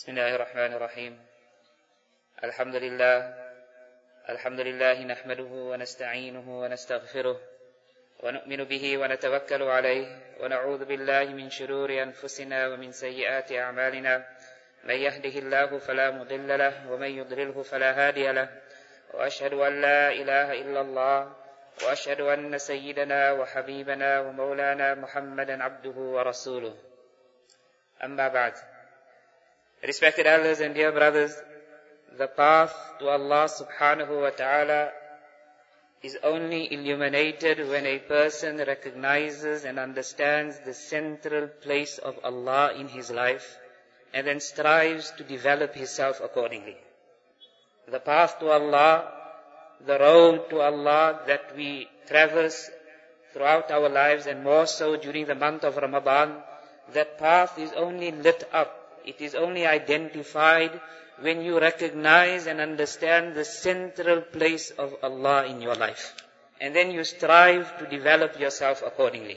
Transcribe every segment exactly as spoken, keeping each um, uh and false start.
بسم الله الرحمن الرحيم الحمد لله الحمد لله نحمده ونستعينه ونستغفره ونؤمن به ونتوكل عليه ونعوذ بالله من شرور أنفسنا ومن سيئات أعمالنا من يهده الله فلا مضل له ومن يضلله فلا هادي له وأشهد أن لا إله إلا الله وأشهد أن سيدنا وحبيبنا ومولانا محمدا عبده ورسوله أما بعد. Respected elders and dear brothers, the path to Allah subhanahu wa ta'ala is only illuminated when a person recognizes and understands the central place of Allah in his life and then strives to develop himself accordingly. The path to Allah, the road to Allah that we traverse throughout our lives and more so during the month of Ramadan, that path is only lit up. It is only identified when you recognize and understand the central place of Allah in your life. And then you strive to develop yourself accordingly.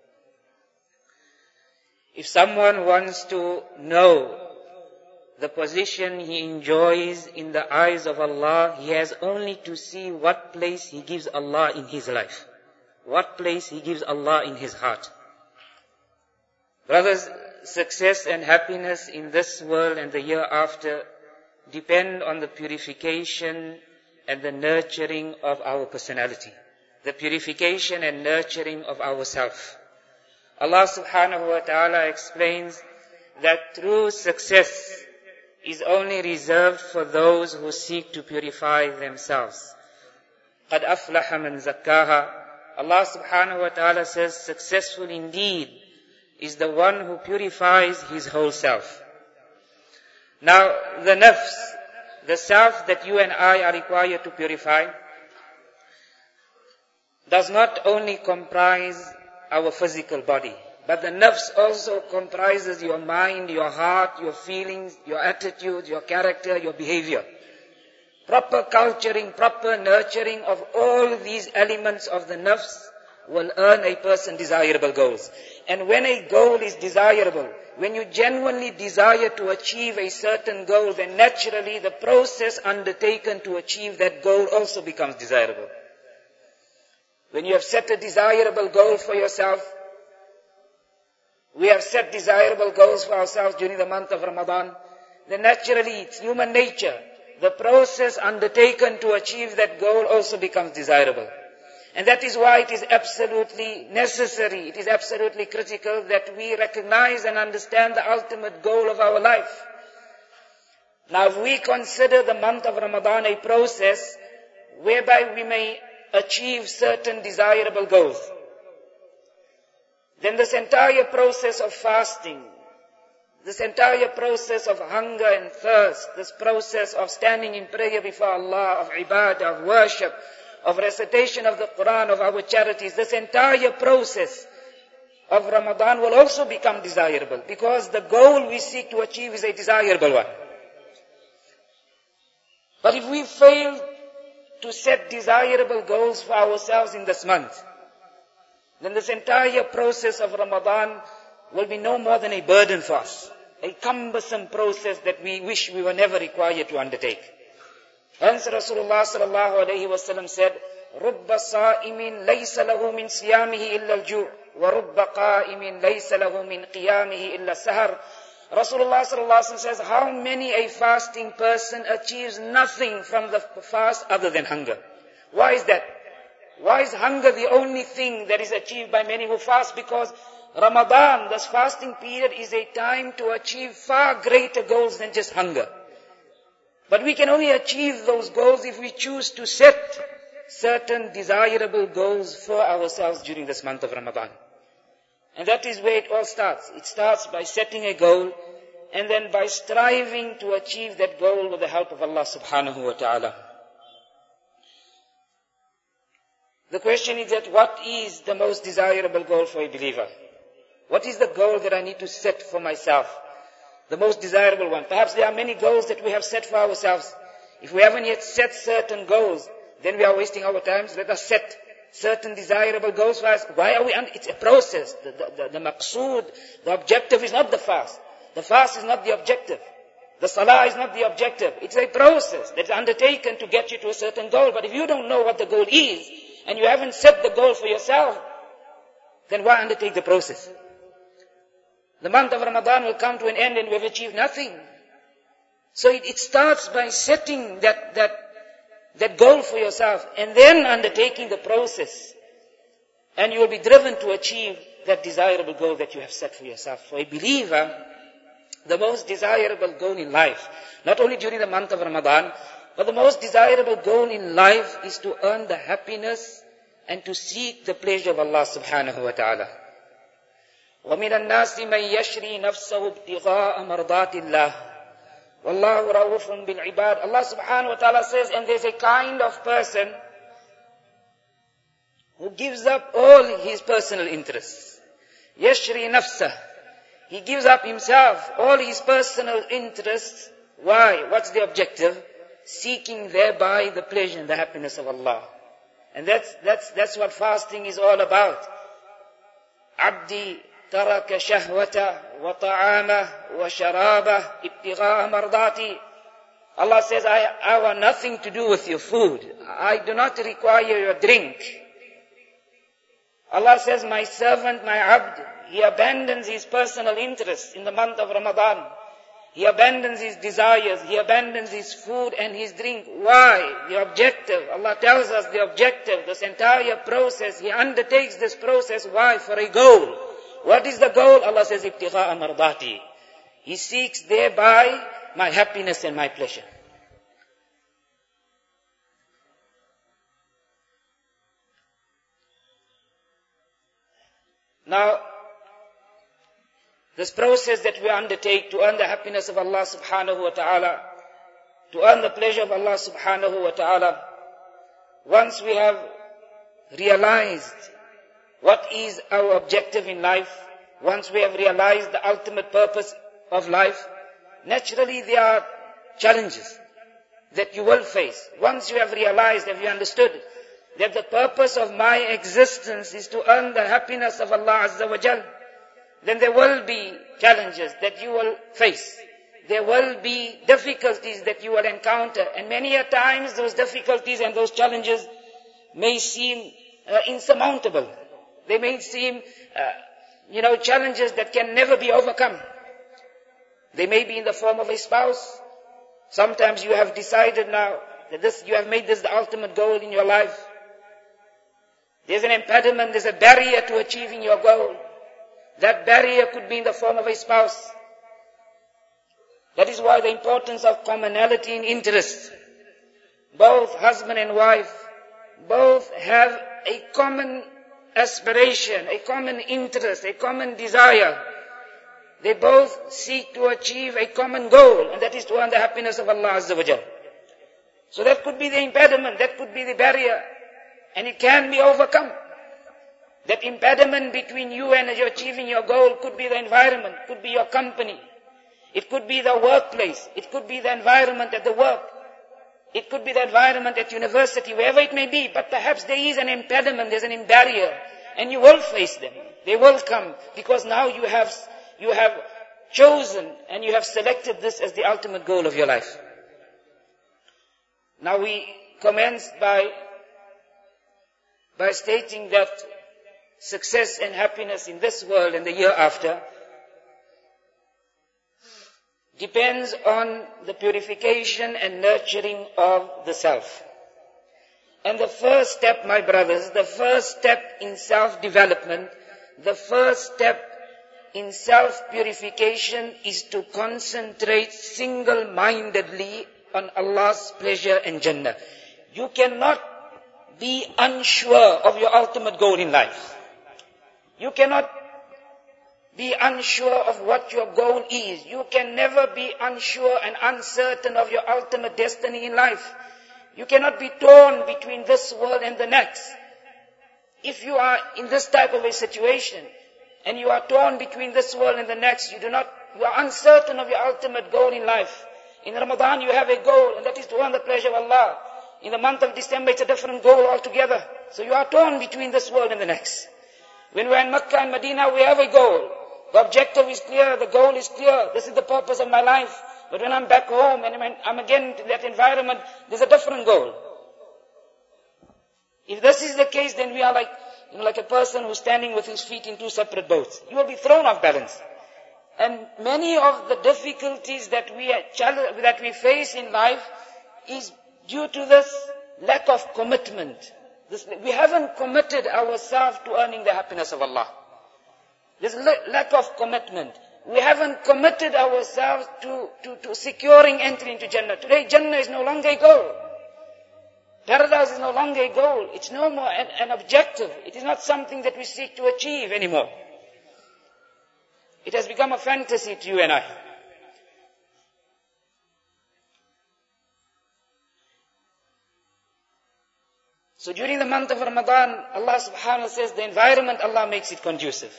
If someone wants to know the position he enjoys in the eyes of Allah, he has only to see what place he gives Allah in his life. What place he gives Allah in his heart. Brothers, success and happiness in this world and the year after depend on the purification and the nurturing of our personality. The purification and nurturing of ourselves. Allah subhanahu wa ta'ala explains that true success is only reserved for those who seek to purify themselves. قَدْ أَفْلَحَ مَنْ زَكَّاهَا. Allah subhanahu wa ta'ala says, successful indeed is the one who purifies his whole self. Now, the nafs, the self that you and I are required to purify, does not only comprise our physical body, but the nafs also comprises your mind, your heart, your feelings, your attitude, your character, your behavior. Proper culturing, proper nurturing of all these elements of the nafs will earn a person desirable goals. And when a goal is desirable, when you genuinely desire to achieve a certain goal, then naturally the process undertaken to achieve that goal also becomes desirable. When you have set a desirable goal for yourself, we have set desirable goals for ourselves during the month of Ramadan, then naturally it's human nature. The process undertaken to achieve that goal also becomes desirable. And that is why it is absolutely necessary, it is absolutely critical that we recognize and understand the ultimate goal of our life. Now, if we consider the month of Ramadan a process whereby we may achieve certain desirable goals, then this entire process of fasting, this entire process of hunger and thirst, this process of standing in prayer before Allah, of ibadah, of worship, of recitation of the Quran, of our charities, this entire process of Ramadan will also become desirable because the goal we seek to achieve is a desirable one. But if we fail to set desirable goals for ourselves in this month, then this entire process of Ramadan will be no more than a burden for us, a cumbersome process that we wish we were never required to undertake. Hence Rasulullah sallallahu alayhi wa sallam said, رُبَّ صَائِمٍ لَيْسَ لَهُ مِنْ صِيَامِهِ إِلَّا الْجُوعُ وَرُبَّ قَائِمٍ لَيْسَ لَهُ مِنْ قِيَامِهِ إِلَّا السَّهَرُ. Rasulullah sallallahu alayhi wa sallam says, how many a fasting person achieves nothing from the fast other than hunger? Why is that? Why is hunger the only thing that is achieved by many who fast? Because Ramadan, this fasting period, is a time to achieve far greater goals than just hunger. But we can only achieve those goals if we choose to set certain desirable goals for ourselves during this month of Ramadan. And that is where it all starts. It starts by setting a goal and then by striving to achieve that goal with the help of Allah subhanahu wa ta'ala. The question is that what is the most desirable goal for a believer? What is the goal that I need to set for myself? The most desirable one. Perhaps there are many goals that we have set for ourselves. If we haven't yet set certain goals, then we are wasting our time. Let us set certain desirable goals for us. Why are we under? It's a process. The, the, the, the maqsood, the objective is not the fast. The fast is not the objective. The salah is not the objective. It's a process that's undertaken to get you to a certain goal. But if you don't know what the goal is, and you haven't set the goal for yourself, then why undertake the process? The month of Ramadan will come to an end and we have achieved nothing. So it, it starts by setting that, that, that goal for yourself and then undertaking the process. And you will be driven to achieve that desirable goal that you have set for yourself. For a believer, the most desirable goal in life, not only during the month of Ramadan, but the most desirable goal in life is to earn the happiness and to seek the pleasure of Allah subhanahu wa ta'ala. وَمِنَ النَّاسِ مَنْ يَشْرِي نَفْسَهُ ابْتِغَاءَ مَرْضَاتِ اللَّهِ وَاللَّهُ رَؤُوفٌ بِالْعِبَادِ. Allah subhanahu wa ta'ala says, and there's a kind of person who gives up all his personal interests. يَشْرِي نَفْسَهُ. He gives up himself, all his personal interests. Why? What's the objective? Seeking thereby the pleasure and the happiness of Allah. And that's, that's, that's what fasting is all about. Abdi taraka shahwata wa ta'ama wa sharaba ibtigha'a mardati. Allah says, I, I want nothing to do with your food. I do not require your drink. Allah says, my servant, my abd, he abandons his personal interests in the month of Ramadan. He abandons his desires, he abandons his food and his drink. Why? The objective. Allah tells us the objective, this entire process. He undertakes this process. Why? For a goal. What is the goal? Allah says, ibtigha'a mardati. He seeks thereby my happiness and my pleasure. Now, this process that we undertake to earn the happiness of Allah subhanahu wa ta'ala, to earn the pleasure of Allah subhanahu wa ta'ala, once we have realized what is our objective in life, once we have realized the ultimate purpose of life, naturally there are challenges that you will face. Once you have realized, have you understood that the purpose of my existence is to earn the happiness of Allah Azza wa Jal, then there will be challenges that you will face. There will be difficulties that you will encounter. And many a times those difficulties and those challenges may seem uh, insurmountable. They may seem, uh, you know, challenges that can never be overcome. They may be in the form of a spouse. Sometimes you have decided now that this, you have made this the ultimate goal in your life. There's an impediment, there's a barrier to achieving your goal. That barrier could be in the form of a spouse. That is why the importance of commonality in interest. Both husband and wife, both have a common aspiration, a common interest, a common desire. They both seek to achieve a common goal, and that is to earn the happiness of Allah Azza wa Jal. So that could be the impediment, that could be the barrier, and it can be overcome. That impediment between you and you achieving your goal could be the environment, could be your company. It could be the workplace. It could be the environment at the work. It could be the environment at university, wherever it may be. But perhaps there is an impediment, there's an barrier. And you will face them. They will come. Because now you have, you have chosen and you have selected this as the ultimate goal of your life. Now we commence by, by stating that success and happiness in this world and the year after depends on the purification and nurturing of the self. And the first step, my brothers, the first step in self-development, the first step in self-purification is to concentrate single-mindedly on Allah's pleasure and Jannah. You cannot be unsure of your ultimate goal in life. You cannot be unsure of what your goal is. You can never be unsure and uncertain of your ultimate destiny in life. You cannot be torn between this world and the next. If you are in this type of a situation, and you are torn between this world and the next, you do not, you are uncertain of your ultimate goal in life. In Ramadan you have a goal, and that is to earn the pleasure of Allah. In the month of December it's a different goal altogether. So you are torn between this world and the next. When we are in Mecca and Medina, we have a goal. The objective is clear, the goal is clear. This is the purpose of my life. But when I'm back home and when I'm again in that environment, there's a different goal. If this is the case, then we are like, you know, like a person who's standing with his feet in two separate boats. You will be thrown off balance. And many of the difficulties that we are, that we face in life is due to this lack of commitment. This, we haven't committed ourselves to earning the happiness of Allah. There's lack of commitment. We haven't committed ourselves to, to, to securing entry into Jannah. Today, Jannah is no longer a goal. Paradise is no longer a goal. It's no more an, an objective. It is not something that we seek to achieve anymore. It has become a fantasy to you and I. So during the month of Ramadan, Allah subhanahu wa ta'ala says the environment, Allah makes it conducive.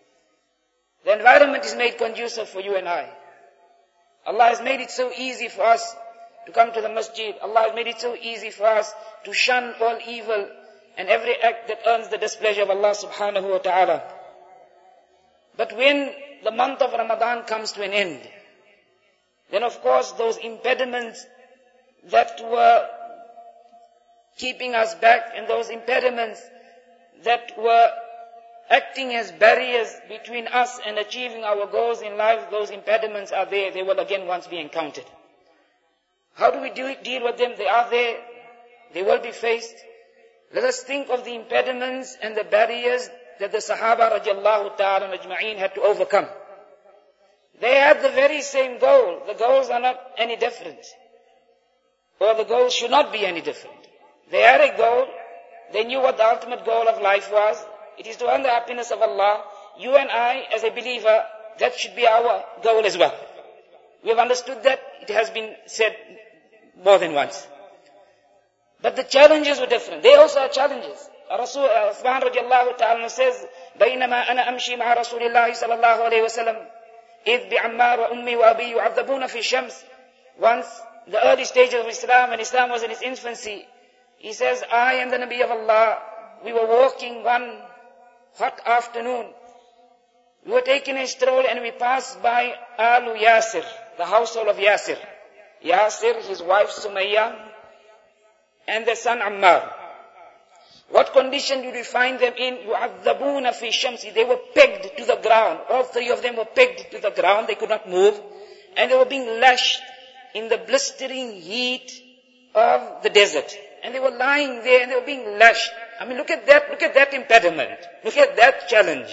The environment is made conducive for you and I. Allah has made it so easy for us to come to the masjid. Allah has made it so easy for us to shun all evil and every act that earns the displeasure of Allah subhanahu wa ta'ala. But when the month of Ramadan comes to an end, then of course those impediments that were keeping us back and those impediments that were acting as barriers between us and achieving our goals in life, those impediments are there. They will again once be encountered. How do we do it, deal with them? They are there. They will be faced. Let us think of the impediments and the barriers that the Sahaba radiallahu ta'ala ajma'een had to overcome. They had the very same goal. The goals are not any different. Or the goals should not be any different. They had a goal. They knew what the ultimate goal of life was. It is to earn the happiness of Allah. You and I, as a believer, that should be our goal as well. We have understood that. It has been said more than once. But the challenges were different. They also are challenges. Rasul Uthman radiallahu ta'ala says, بينما أنا أمشي مع رسول الله صلى الله عليه وسلم إذ بعمار وأمي وأبي يعذبون في الشمس. Once, the early stages of Islam, when Islam was in its infancy, he says, I and the Nabi of Allah, we were walking one hot afternoon. We were taking a stroll and we passed by Alu Yasir, the household of Yasir. Yasir, his wife Sumayya, and their son Ammar. What condition did we find them in? يُعَذَّبُونَ فِي الشَّمْسِ. They were pegged to the ground. All three of them were pegged to the ground. They could not move. And they were being lashed in the blistering heat of the desert. And they were lying there and they were being lashed. I mean, look at that, look at that impediment. Look at that challenge.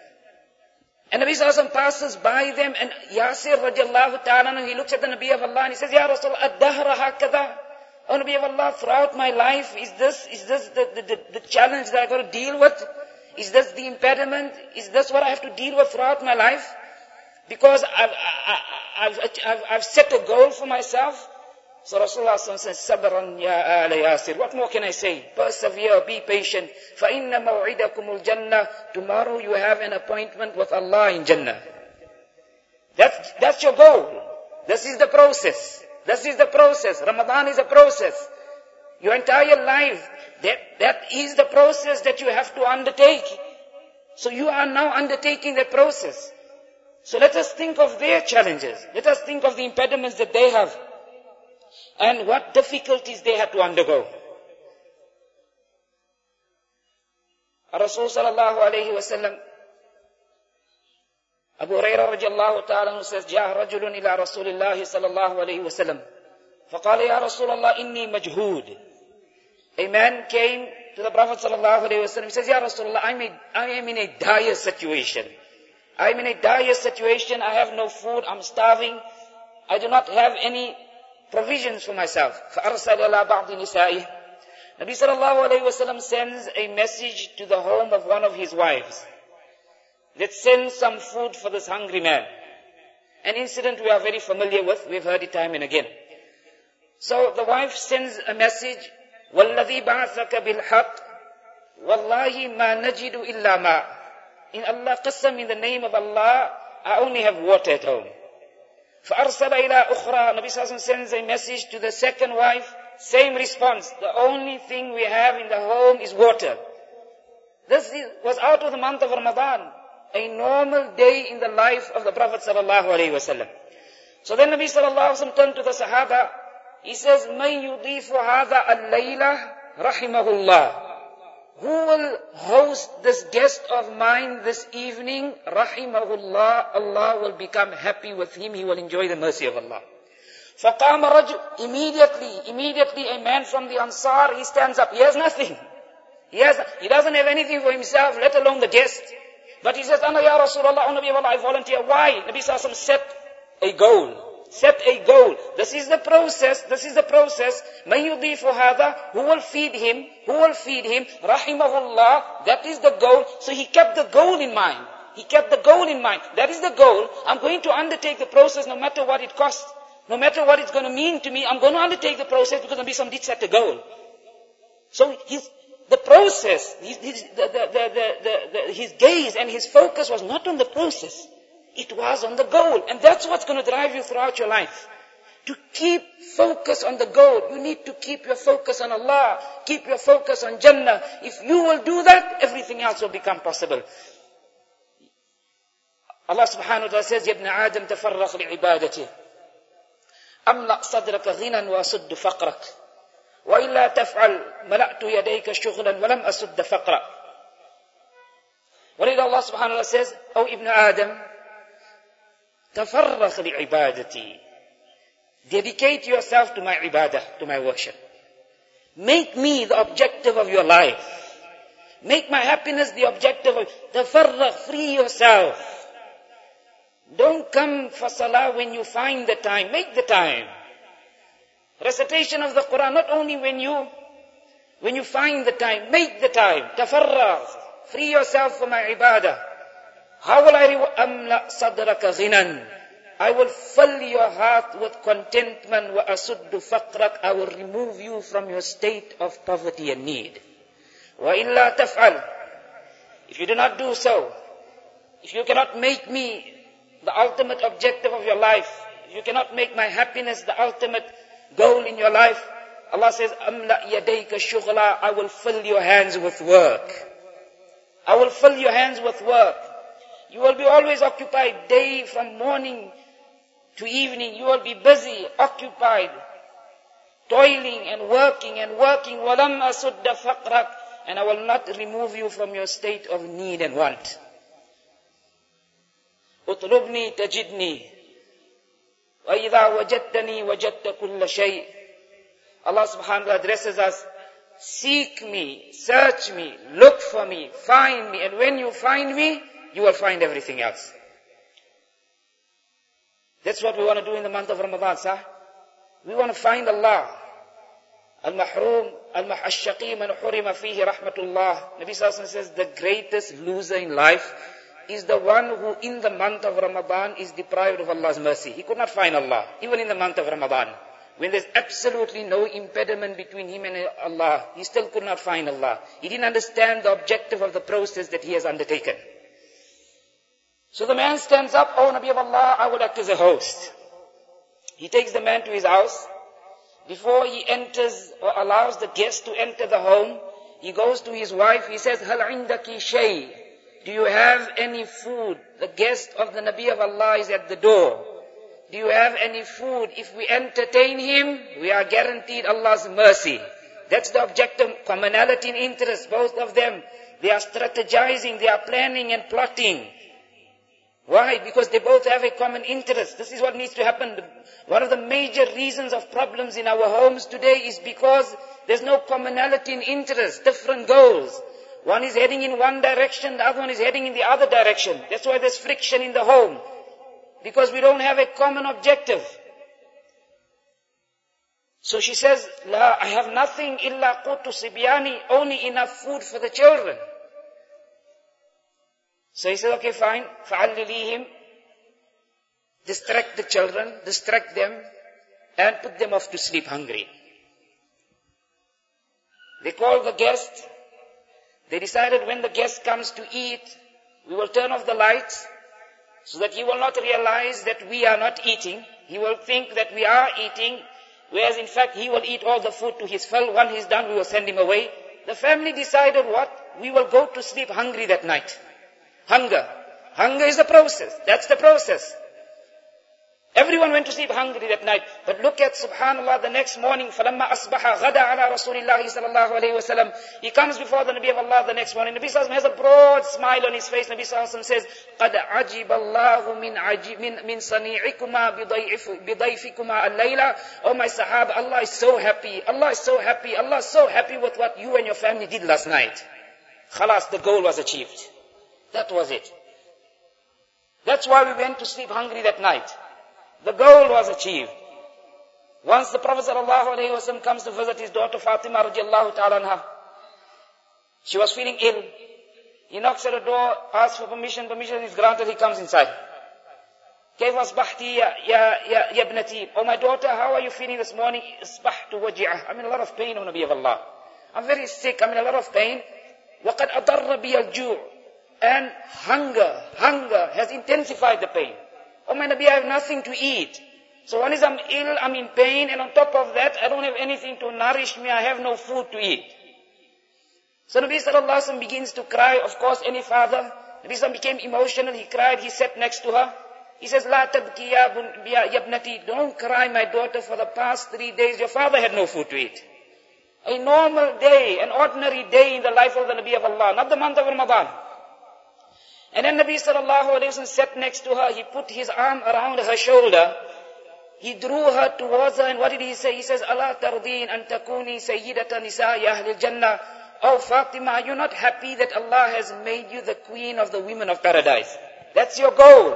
And Nabi Sallallahu Alaihi Wasallam passes by them and Yasir radiallahu ta'ala, he looks at the Nabi of Allah and he says, Ya Rasul, ad-dahra hakada. Oh Nabi of Allah, throughout my life, is this, is this the, the, the, the challenge that I've got to deal with? Is this the impediment? Is this what I have to deal with throughout my life? Because I've, I, I've, I've, I've set a goal for myself. So Rasulullah says, Sabran ya ala Yasir. What more can I say? Persevere, be patient. فَإِنَّ مَوْعِدَكُمُ الْجَنَّةِ. Tomorrow you have an appointment with Allah in Jannah. That's, that's your goal. This is the process. This is the process. Ramadan is a process. Your entire life, that, that is the process that you have to undertake. So you are now undertaking that process. So let us think of their challenges. Let us think of the impediments that they have. And what difficulties they had to undergo. Rasul sallallahu alayhi wa sallam, Abu Hurairah radiallahu ta'ala says, جاء رجل إلى رسول الله صلى الله عليه وسلم فقال يا رسول الله إني مجهود. A man came to the Prophet sallallahu alayhi wa sallam. He says, Ya Rasulullah, I'm a, I am in a dire situation. I'm in a dire situation. I have no food. I'm starving. I do not have any provisions for myself. فَأَرْسَلَ إِلَى بَعْضِ نِسَائِهِ. Nabi sallallahu alayhi wa sallam sends a message to the home of one of his wives. Let's send some food for this hungry man. An incident we are very familiar with. We've heard it time and again. So the wife sends a message. وَالَّذِي بَعَثَكَ بِالْحَقِّ وَاللَّهِ مَا نَجِدُ إِلَّا مَا. In Allah qasam, in the name of Allah, I only have water at home. فَأَرْسَلَ إِلَىٰ أُخْرَى. Nabi Sallallahu Alaihi Wasallam sends a message to the second wife. Same response. The only thing we have in the home is water. This was out of the month of Ramadan. A normal day in the life of the Prophet Sallallahu Alaihi Wasallam. So then Nabi sallallahu alaihi wasallam turned to the Sahaba. He says, "Man yudifu hadha al-layla rahimahullah." Who will host this guest of mine this evening? Rahimahullah. Allah will become happy with him. He will enjoy the mercy of Allah. فَقَامَ رَجُلٌ. Immediately, immediately a man from the Ansar, he stands up. He has nothing. He has, he doesn't have anything for himself, let alone the guest. But he says, "Ana ya Rasulullah, O Nabi of Allah, I volunteer." Why? Nabi sallallahu alaihi wasallam set a goal. Set a goal. This is the process. This is the process. مَنْ يُضِيفُ هَذَا. Who will feed him? Who will feed him? Rahimahullah. That is the goal. So he kept the goal in mind. He kept the goal in mind. That is the goal. I'm going to undertake the process no matter what it costs. No matter what it's going to mean to me, I'm going to undertake the process because Nabi Sallallahu set a goal. So his, the process, his, his, the, the, the, the, the, his gaze and his focus was not on the process. It was on the goal. And that's what's going to drive you throughout your life. To keep focus on the goal. You need to keep your focus on Allah. Keep your focus on Jannah. If you will do that, everything else will become possible. Allah subhanahu wa ta'ala says, "Ya ibn Adam, tafarraq li'ibadati. Amla' sadraka ghinan wa asuddu faqrak. Wa illa taf'al mala'tu yadayka shughlan wa lam asudda faqrak." What did Allah subhanahu wa ta'ala says? "O Ibn Adam, tafarraq li'ibadati." Dedicate yourself to my ibadah, to my worship. Make me the objective of your life. Make my happiness the objective of... Tafarraq, free yourself. Don't come for salah when you find the time. Make the time. Recitation of the Quran, not only when you, when you find the time. Make the time. Tafarraq. Free yourself for my ibadah. How will I reward? Amla sadraka ghinan. I will fill your heart with contentment. Wa asuddu faqrak. I will remove you from your state of poverty and need. Wa illa taf'al. If you do not do so, if you cannot make me the ultimate objective of your life, if you cannot make my happiness the ultimate goal in your life, Allah says, "Amla yadayka shughla." I will fill your hands with work. I will fill your hands with work. You will be always occupied, day from morning to evening. You will be busy, occupied, toiling and working and working. وَلَمْ أَسُدَّ فَقْرَكَ. And I will not remove you from your state of need and want. اطلبني تجدني وإذا وجدتني وجدت كل شيء. Allah subhanahu wa ta'ala addresses us, seek me, search me, look for me, find me, and when you find me, you will find everything else. That's what we want to do in the month of Ramadan, sir. We want to find Allah. Al-Mahroom, Al-Mahashshaqi man hurima fihi rahmatullah. Nabi sallallahu alaihi wasallam says, the greatest loser in life is the one who in the month of Ramadan is deprived of Allah's mercy. He could not find Allah, even in the month of Ramadan. When there's absolutely no impediment between him and Allah, he still could not find Allah. He didn't understand the objective of the process that he has undertaken. So the man stands up, "Oh Nabi of Allah, I will act as a host." He takes the man to his house. Before he enters or allows the guest to enter the home, he goes to his wife. He says, "Hal indaki shay?" Do you have any food? The guest of the Nabi of Allah is at the door. Do you have any food? If we entertain him, we are guaranteed Allah's mercy. That's the objective, commonality in interest, both of them. They are strategizing, they are planning and plotting. Why? Because they both have a common interest. This is what needs to happen. One of the major reasons of problems in our homes today is because there's no commonality in interest, different goals. One is heading in one direction, the other one is heading in the other direction. That's why there's friction in the home. Because we don't have a common objective. So she says, "La, I have nothing illa qutu sibyani," only enough food for the children. So he said, "Okay, fine. فَعَلِّلِيهِمْ." Distract the children, distract them, and put them off to sleep hungry. They called the guest. They decided when the guest comes to eat, we will turn off the lights so that he will not realize that we are not eating. He will think that we are eating, whereas in fact he will eat all the food to his fill. When he's done, we will send him away. The family decided what? We will go to sleep hungry that night. Hunger. Hunger is the process. That's the process. Everyone went to sleep hungry that night. But look at, subhanallah, the next morning, فَلَمَّا أَصْبَحَ غَدَى عَلَى رَسُولِ اللَّهِ صَلَى اللَّهُ عَلَيْهِ وَسَلَّمَ. He comes before the Nabi of Allah the next morning. Nabi Sallallahu Alaihi Wasallam has a broad smile on his face. Nabi Sallallahu Alaihi Wasallam says, قَدْ عَجِبَ اللَّهُ مِنْ, عجib, مِنْ, مِنْ صَنِيعِكُمَا بِضَيْفِكُمَا اللَّيْلَ. Oh my Sahaba, Allah is so happy. Allah is so happy. Allah is so happy with what you and your family did last night. Khalas, the goal was achieved. That was it. That's why we went to sleep hungry that night. The goal was achieved. Once the Prophet ﷺ comes to visit his daughter Fatima radiallahu ta'ala anha. She was feeling ill. He knocks at the door, asks for permission, permission is granted, he comes inside. كيف أصبحتي يا يا يا ابنتي? Oh my daughter, how are you feeling this morning? أصبحت وجعة. I'm in a lot of pain, O Nabi of Allah. I'm very sick, I'm in a lot of pain. وقد أضر بي الجوع. And hunger, hunger has intensified the pain. Oh my Nabi, I have nothing to eat. So one is I'm ill, I'm in pain, and on top of that, I don't have anything to nourish me, I have no food to eat. So Nabi Sallallahu Alaihi Wasallam begins to cry. Of course, any father, Nabi Sallallahu became emotional, he cried, he sat next to her. He says, La tabki ya yabnati, don't cry my daughter, for the past three days your father had no food to eat. A normal day, an ordinary day in the life of the Nabi of Allah, not the month of Ramadan. And then Nabi Sallallahu Alaihi Wasallam sat next to her, he put his arm around her shoulder, he drew her towards her, and what did he say? He says, Allah tardeen an takuni sayyidata nisa'i ahli al-jannah. Oh Fatima, are you not happy that Allah has made you the queen of the women of paradise? That's your goal.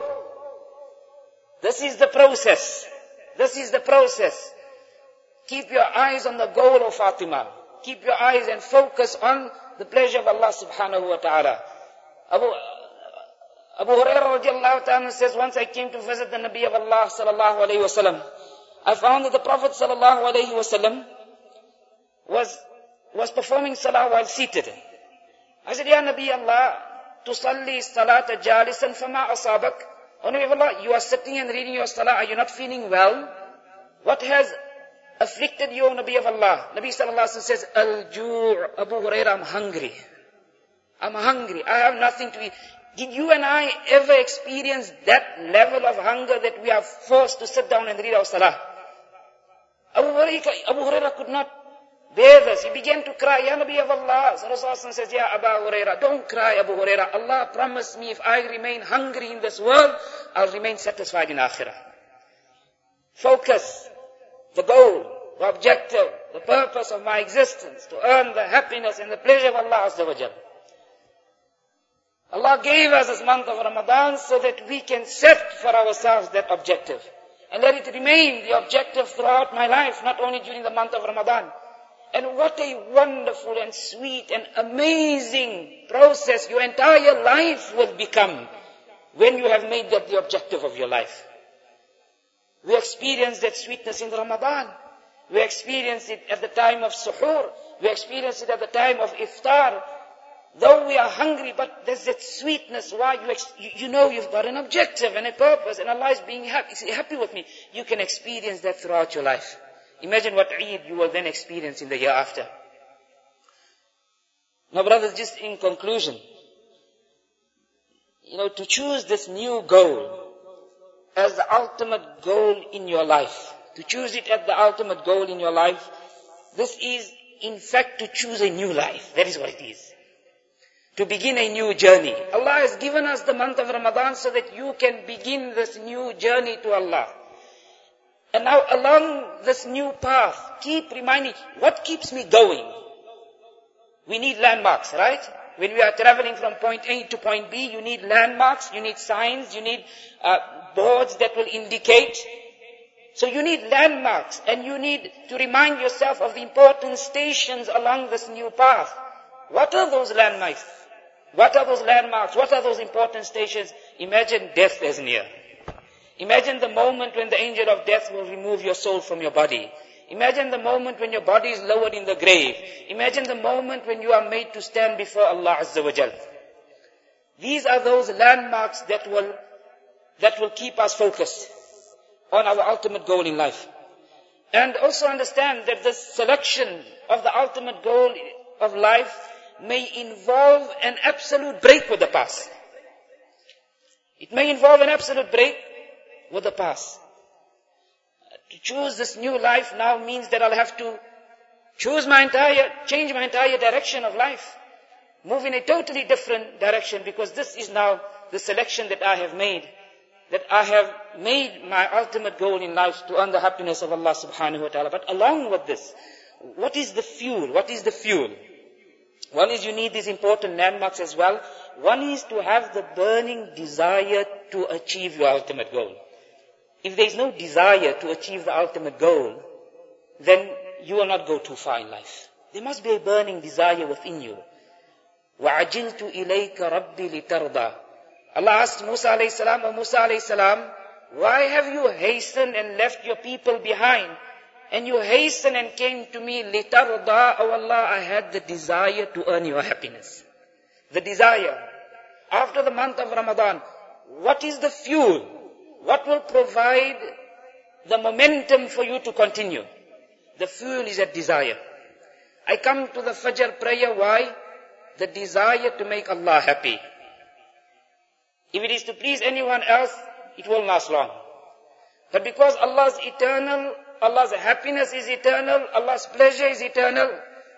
This is the process. This is the process. Keep your eyes on the goal of Fatima. Keep your eyes and focus on the pleasure of Allah subhanahu wa ta'ala. Abu Abu Hurairah radiallahu ta'ala says, once I came to visit the Nabi of Allah sallallahu alayhi wa sallam, I found that the Prophet sallallahu alayhi wa sallam was, was performing salah while seated. I said, Ya Nabi Allah, tusalli salata jalisan fama asabak. O Nabi of Allah, you are sitting and reading your salah, are you not feeling well? What has afflicted you, O Nabi of Allah? Nabi sallallahu alayhi wa sallam says, Al-ju' Abu Hurairah, I'm hungry. I'm hungry, I have nothing to eat. Did you and I ever experience that level of hunger that we are forced to sit down and read our salah? Abu Hurairah, Abu Hurairah could not bear this. He began to cry, Ya Nabi of Allah. So Rasulullah says, Ya Abu Hurairah, don't cry, Abu Hurairah. Allah promised me if I remain hungry in this world, I'll remain satisfied in Akhirah. Focus, the goal, the objective, the purpose of my existence, to earn the happiness and the pleasure of Allah Azza wa Jalla. Allah gave us this month of Ramadan so that we can set for ourselves that objective. And let it remain the objective throughout my life, not only during the month of Ramadan. And what a wonderful and sweet and amazing process your entire life will become when you have made that the objective of your life. We experience that sweetness in Ramadan. We experience it at the time of suhoor. We experience it at the time of iftar. Though we are hungry, but there's that sweetness. Why? You, ex- you, you know you've got an objective and a purpose, and Allah is being happy, happy with me. You can experience that throughout your life. Imagine what Eid you will then experience in the year after. Now brothers, just in conclusion, you know, to choose this new goal as the ultimate goal in your life, to choose it as the ultimate goal in your life, this is in fact to choose a new life. That is what it is. To begin a new journey. Allah has given us the month of Ramadan so that you can begin this new journey to Allah. And now along this new path, keep reminding, what keeps me going? We need landmarks, right? When we are traveling from point A to point B, you need landmarks, you need signs, you need uh, boards that will indicate. So you need landmarks, and you need to remind yourself of the important stations along this new path. What are those landmarks? What are those landmarks? What are those important stations? Imagine death as near. Imagine the moment when the angel of death will remove your soul from your body. Imagine the moment when your body is lowered in the grave. Imagine the moment when you are made to stand before Allah Azza wa Jal. These are those landmarks that will, that will keep us focused on our ultimate goal in life. And also understand that the selection of the ultimate goal of life may involve an absolute break with the past. It may involve an absolute break with the past. To choose this new life now means that I'll have to choose my entire, change my entire direction of life. Move in a totally different direction, because this is now the selection that I have made. That I have made my ultimate goal in life to earn the happiness of Allah subhanahu wa ta'ala. But along with this, what is the fuel? What is the fuel? One is you need these important landmarks as well. One is to have the burning desire to achieve your ultimate goal. If there is no desire to achieve the ultimate goal, then you will not go too far in life. There must be a burning desire within you. وَعَجِلْتُ إِلَيْكَ رَبِّي لِتَرْضَى. Allah asked Musa alayhi salam, O Musa alayhi salam, why have you hastened and left your people behind? And you hastened and came to me, litarda, O Allah, I had the desire to earn your happiness. The desire. After the month of Ramadan, what is the fuel? What will provide the momentum for you to continue? The fuel is that desire. I come to the Fajr prayer, why? The desire to make Allah happy. If it is to please anyone else, it won't last long. But because Allah is eternal, Allah's happiness is eternal, Allah's pleasure is eternal,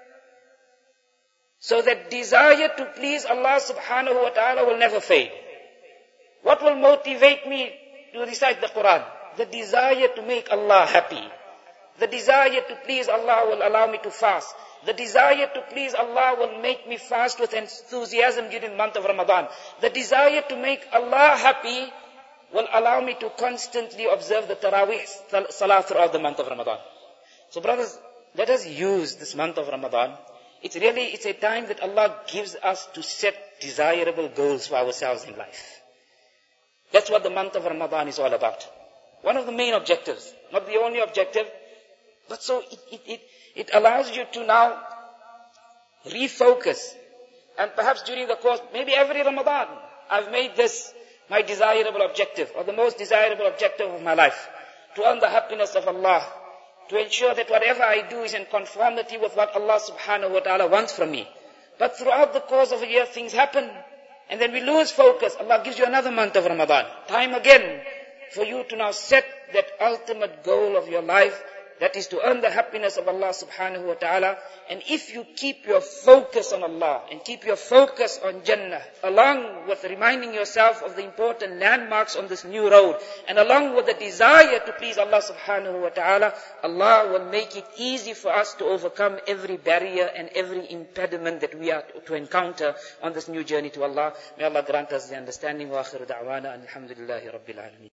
so that desire to please Allah subhanahu wa ta'ala will never fade. What will motivate me to recite the Quran? The desire to make Allah happy. The desire to please Allah will allow me to fast. The desire to please Allah will make me fast with enthusiasm during the month of Ramadan. The desire to make Allah happy will allow me to constantly observe the Taraweeh Salah throughout the month of Ramadan. So brothers, let us use this month of Ramadan. It's really, it's a time that Allah gives us to set desirable goals for ourselves in life. That's what the month of Ramadan is all about. One of the main objectives, not the only objective, but so it, it, it, it allows you to now refocus. And perhaps during the course, maybe every Ramadan, I've made this my desirable objective, or the most desirable objective of my life, to earn the happiness of Allah, to ensure that whatever I do is in conformity with what Allah subhanahu wa ta'ala wants from me. But throughout the course of a year, things happen, and then we lose focus. Allah gives you another month of Ramadan, time again, for you to now set that ultimate goal of your life, that is to earn the happiness of Allah subhanahu wa ta'ala. And if you keep your focus on Allah and keep your focus on Jannah, along with reminding yourself of the important landmarks on this new road, and along with the desire to please Allah subhanahu wa ta'ala, Allah will make it easy for us to overcome every barrier and every impediment that we are to encounter on this new journey to Allah. May Allah grant us the understanding. Wa akhiru da'wana alhamdulillahi rabbil alameen.